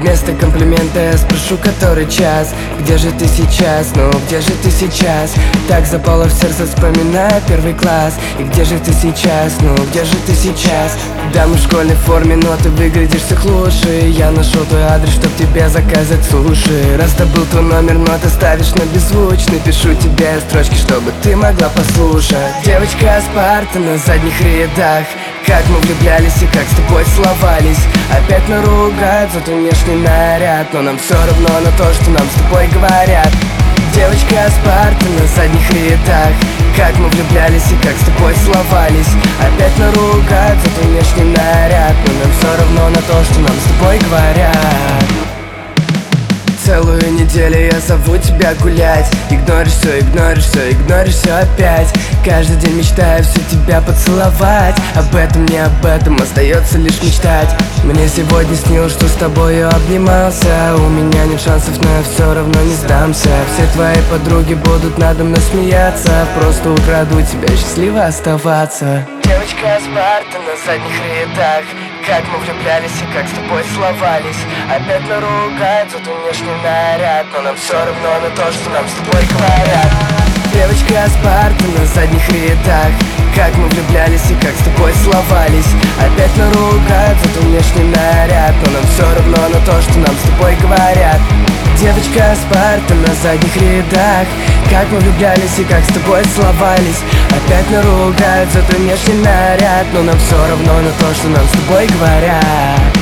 Вместо комплимента я спрошу, который час. Где же ты сейчас, ну где же ты сейчас? Так запало в сердце, вспоминая первый класс. И где же ты сейчас, ну где же ты сейчас? Да, мы в школьной форме, но ты выглядишь всех лучше. Я нашел твой адрес, чтоб тебе заказать суши. Раздобыл твой номер, но ты ставишь на беззвучный. Пишу тебе строчки, чтобы ты могла послушать. Девочка с парты на задних рядах. Как мы влюблялись и как с тобой целовались. Опять наругают за твой внешний наряд, но нам все равно на то, что нам с тобой говорят. Девочка с парты на задних рядах. Как мы влюблялись и как с тобой целовались. Опять наругают за твой внешний наряд, но нам все равно на то, что нам с тобой говорят. Целую неделю я зову тебя гулять. Игноришь все, игноришь все, игноришь все опять. Каждый день мечтаю все тебя поцеловать. Об этом, не об этом, остается лишь мечтать. Мне сегодня снилось, что с тобою обнимался. У меня нет шансов, но я все равно не сдамся. Все твои подруги будут надо мной смеяться. Просто украду тебя, счастливо оставаться. Девочка с парты на задних рядах. Как мы влюблялись и как с тобой целовались. Опять наругают за твой внешний наряд, но нам все равно на то, что нам с тобой говорят. Девочка с парты на задних рядах. Как мы влюблялись и как с тобой целовались. Опять наругают за твой внешний наряд, но нам все равно на то, что нам с тобой говорят. Девочка с парты на задних рядах. Как мы влюблялись и как с тобой целовались. Опять наругают за твой внешний наряд, но нам все равно на то, что нам с тобой говорят.